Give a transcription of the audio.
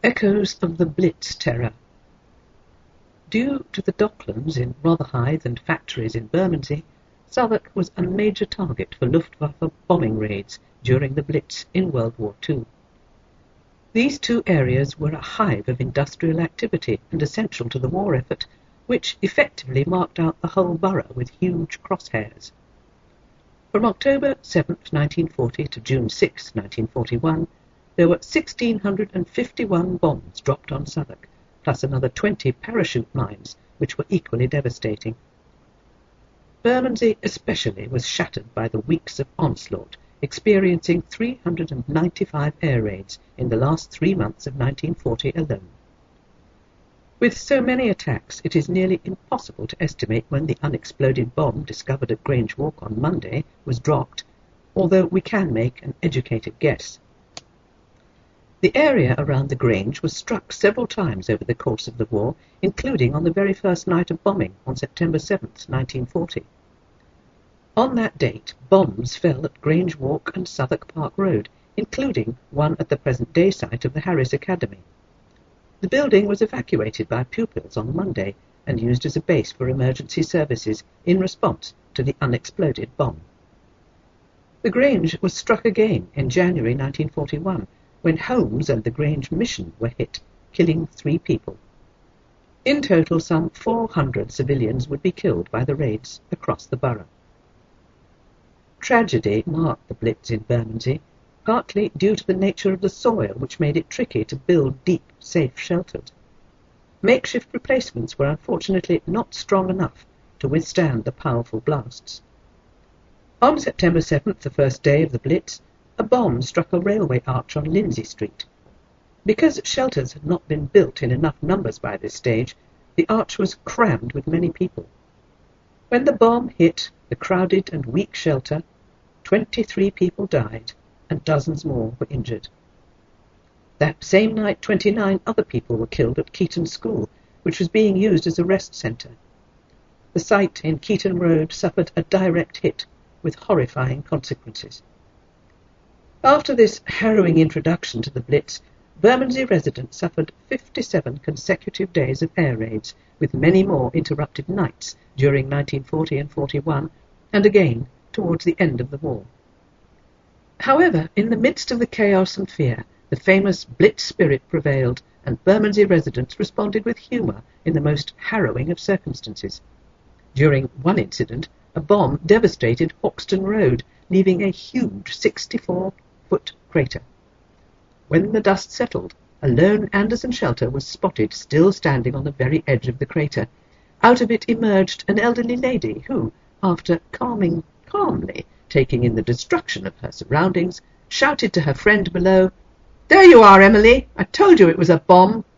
Echoes of the Blitz terror. Due to the Docklands in Rotherhithe and factories in Bermondsey, Southwark was a major target for Luftwaffe bombing raids during the Blitz in World War II. These two areas were a hive of industrial activity and essential to the war effort, which effectively marked out the whole borough with huge crosshairs. From October 7, 1940 to June 6, 1941, there were 1,651 bombs dropped on Southwark, plus another 20 parachute mines, which were equally devastating. Bermondsey especially was shattered by the weeks of onslaught, experiencing 395 air raids in the last 3 months of 1940 alone. With so many attacks, it is nearly impossible to estimate when the unexploded bomb discovered at Grange Walk on Monday was dropped, although we can make an educated guess. The area around the Grange was struck several times over the course of the war, including on the very first night of bombing on September 7, 1940. On that date, bombs fell at Grange Walk and Southwark Park Road, including one at the present-day site of the Harris Academy. The building was evacuated by pupils on Monday and used as a base for emergency services in response to the unexploded bomb. The Grange was struck again in January 1941, when homes and the Grange Mission were hit, killing 3 people. In total, some 400 civilians would be killed by the raids across the borough. Tragedy marked the Blitz in Bermondsey, partly due to the nature of the soil, which made it tricky to build deep, safe shelters. Makeshift replacements were unfortunately not strong enough to withstand the powerful blasts. On September 7th, the first day of the Blitz, a bomb struck a railway arch on Lindsay Street. Because shelters had not been built in enough numbers by this stage, the arch was crammed with many people. When the bomb hit the crowded and weak shelter, 23 people died and dozens more were injured. That same night, 29 other people were killed at Keaton School, which was being used as a rest centre. The site in Keaton Road suffered a direct hit with horrifying consequences. After this harrowing introduction to the Blitz, Bermondsey residents suffered 57 consecutive days of air raids, with many more interrupted nights during 1940 and 41, and again towards the end of the war. However, in the midst of the chaos and fear, the famous Blitz spirit prevailed, and Bermondsey residents responded with humour in the most harrowing of circumstances. During one incident, a bomb devastated Hoxton Road, leaving a huge 64-foot crater. When the dust settled, a lone Anderson shelter was spotted still standing on the very edge of the crater. Out of it emerged an elderly lady who, after calmly taking in the destruction of her surroundings, shouted to her friend below, "There you are, Emily! I told you it was a bomb!"